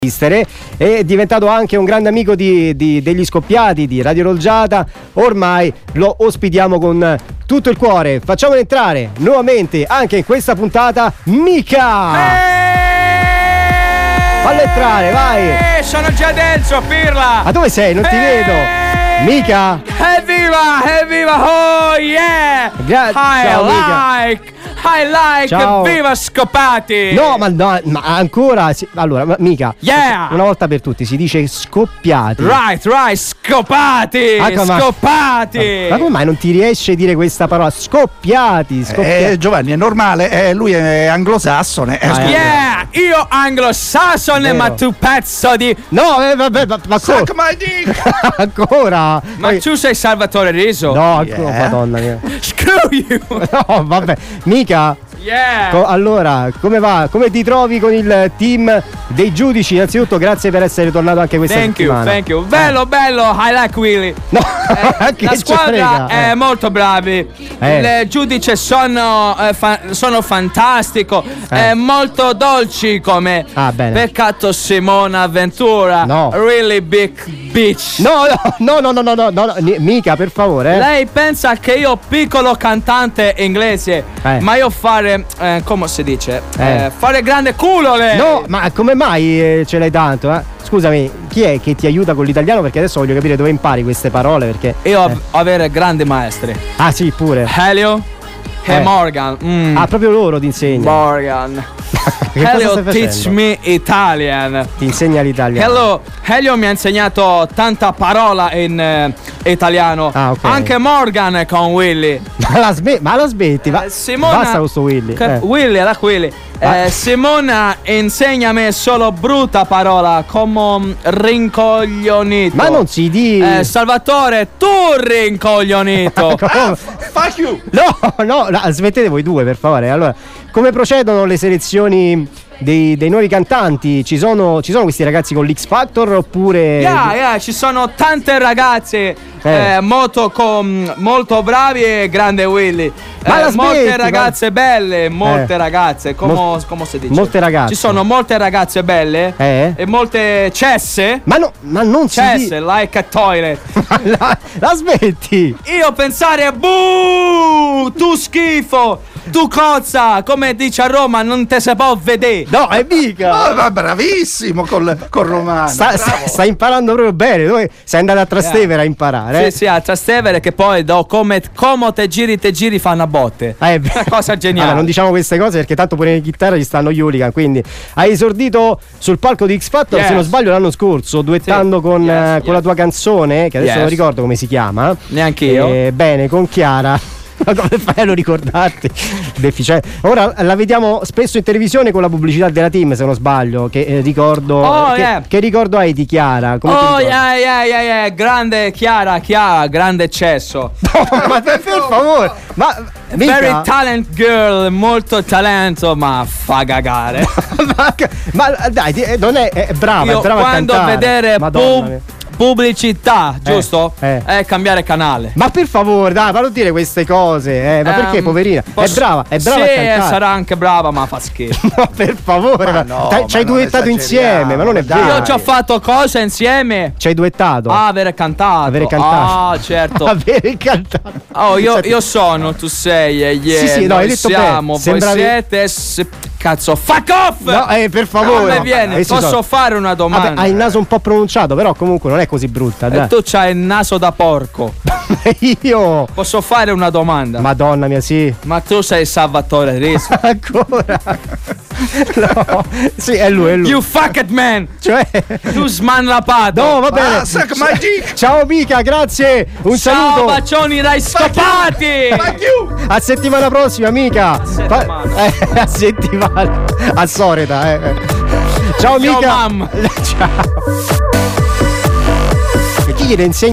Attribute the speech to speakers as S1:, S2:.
S1: È diventato anche un grande amico degli Scoppiati, di Radio Rolgiata. Ormai lo ospitiamo con tutto il cuore. Facciamo entrare nuovamente anche in questa puntata Mika. Fallo entrare, vai.
S2: Sono già dentro, Pirla.
S1: Ma dove sei? Non ti vedo. Mika.
S2: Evviva, oh yeah.
S1: Ciao, Mika.
S2: I like,
S1: ciao.
S2: Viva Scoppiati.
S1: No, ma ancora allora, Mika.
S2: Yeah.
S1: Una volta per tutti si dice Scoppiati.
S2: Right, Scoppiati. Scoppiati.
S1: Ma come mai non ti riesce a dire questa parola? Scoppiati.
S3: Giovanni, è normale, lui è anglosassone.
S2: Yeah, io anglosassone, ma tu pezzo di...
S1: No, vabbè, ma
S3: Suck my dick.
S1: Ancora.
S2: Ma tu sei Salvatore Riso?
S1: No, ancora, madonna mia.
S2: Screw you.
S1: No, vabbè. Mica.
S2: Yeah.
S1: Allora, come va? Come ti trovi con il team dei giudici? Innanzitutto grazie per essere tornato anche questa settimana.
S2: Thank you. Bello, I like Willy.
S1: No,
S2: la squadra è molto bravi. Il giudice sono fantastico. Molto dolci come.
S1: Bene.
S2: Peccato Simona Ventura.
S1: No.
S2: Really big bitch.
S1: No, mica, per favore.
S2: Lei pensa che io piccolo cantante inglese, ma io fare come si dice? Fare grande culo lei.
S1: No, ma come mai ce l'hai tanto? Scusami, chi è che ti aiuta con l'italiano? Perché adesso voglio capire dove impari queste parole, perché
S2: io avere grandi maestri.
S1: Ah sì, pure.
S2: Helio e Morgan.
S1: Proprio loro ti insegnano.
S2: Morgan. Helio teach me Italian.
S1: Ti insegna l'italiano.
S2: Helio mi ha insegnato tanta parola in italiano.
S1: Okay.
S2: Anche Morgan con Willy.
S1: Ma la smetti?
S2: Simona,
S1: basta con sto Willy.
S2: Willy. Simona insegna me solo brutta parola come rincoglionito.
S1: Ma non si dice.
S2: Salvatore, tu rincoglionito.
S3: Fuck you.
S1: No, smettete voi due, per favore. Allora, come procedono le selezioni dei nuovi cantanti? Ci sono questi ragazzi con l'X Factor oppure?
S2: Yeah, ci sono tante ragazze molto bravi e grande Willy. Molte ragazze belle, molte ragazze, come si dice?
S1: Molte ragazze.
S2: Ci sono molte ragazze belle e molte cesse.
S1: Ma non
S2: cesse, like a toilet.
S1: la smetti?
S2: Io pensare buh, tu schifo, tu cozza, come dice a Roma, non te se può vedere.
S1: No, è mica.
S3: Ma bravissimo col romano.
S1: Sta imparando proprio bene. Dove sei andato a Trastevere a imparare?
S2: Sì, a Trastevere, che poi come te giri fanno a botte. Una cosa geniale.
S1: Allora, non diciamo queste cose perché tanto pure in chitarra ci stanno gli hooligan. Quindi hai esordito sul palco di X Factor, se non sbaglio, l'anno scorso, duettando con la tua canzone, che adesso non ricordo come si chiama.
S2: Neanche io.
S1: Bene, con Chiara. Ma come fai a non ricordarti? Deficiente. Ora la vediamo spesso in televisione con la pubblicità della Team, se non sbaglio. Che ricordo. Che ricordo hai di Chiara?
S2: Grande Chiara, grande eccesso.
S1: No, ma per favore. Ma
S2: very talent girl, molto talento, ma fa cagare.
S1: ma dai, non è brava, è brava
S2: quando
S1: a cantare.
S2: vedere pubblicità, giusto? È cambiare canale.
S1: Ma per favore, dai, ma non dire queste cose, ma perché, poverina? È brava a cantare.
S2: Sarà anche brava, ma fa schifo.
S1: No, per favore, ci hai duettato insieme, ma non è vero.
S2: Io ho già fatto cose insieme.
S1: Ci hai duettato?
S2: Avere cantato. Certo.
S1: Avere cantato.
S2: Io sono, tu sei,
S1: sì, no, hai detto
S2: siamo, voi siete. Cazzo, fuck off! No,
S1: per favore.
S2: Come viene? Posso fare una domanda?
S1: Vabbè, hai il naso un po' pronunciato, però comunque non è così brutta. Dai.
S2: E tu c'hai il naso da porco.
S1: Io
S2: posso fare una domanda?
S1: Madonna mia, sì.
S2: Ma tu sei Salvatore Riso.
S1: Ancora? No, sì, è lui.
S2: You fucked man.
S1: Cioè,
S2: tu smanlapato.
S1: No, va bene.
S3: Suck my dick.
S1: Ciao Mika, grazie. Un saluto.
S2: Ciao bacioni dai scopati.
S1: A settimana prossima, Mika. A settimana. A Soreta, Ciao Mika.
S2: Ciao mam.
S1: Ciao. E chi gliene insegna?